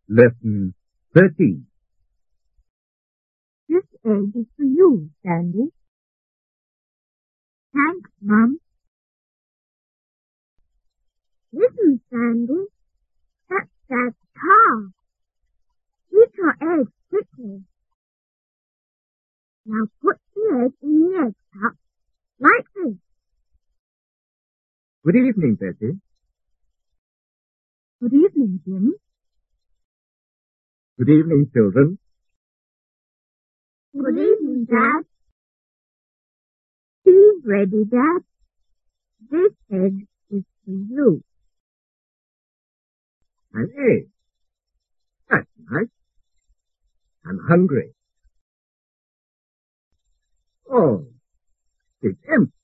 Lesson 13. This egg is for you, Sandy. Thanks, Mum. Listen, Sandy. That's Dad's car. Eat your egg quickly. Now put the egg in the egg cup, like this. Good evening, Betty. Good evening, Jim. Good evening, children. Good evening, Dad. Tea's ready, Dad. This egg is for you. An egg. That's nice. I'm hungry. Oh, it's empty.